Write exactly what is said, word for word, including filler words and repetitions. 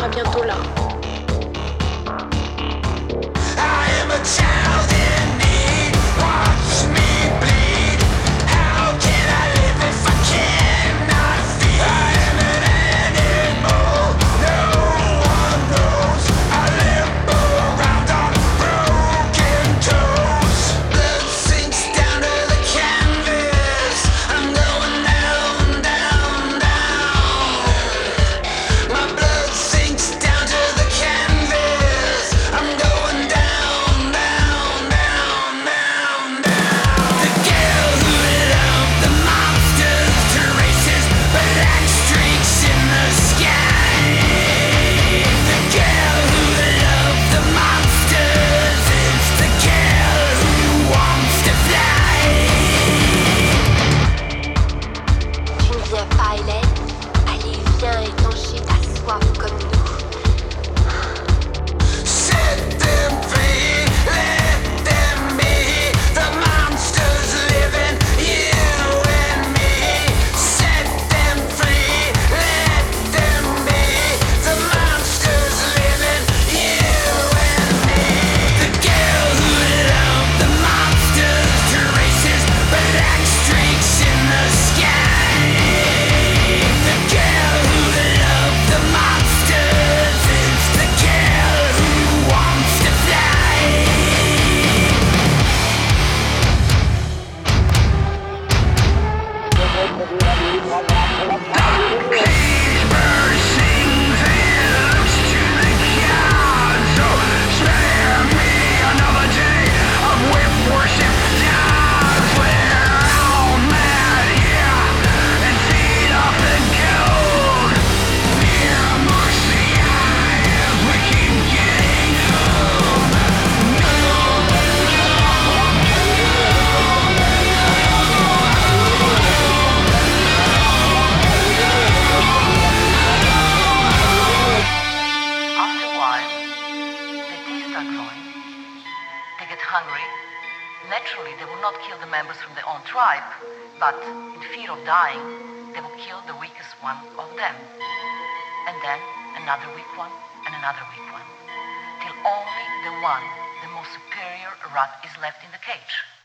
sera bientôt là. They get hungry. Naturally, they will not kill the members from their own tribe, but in fear of dying, they will kill the weakest one of them. And then another weak one and another weak one, till only the one, the most superior rat, is left in the cage.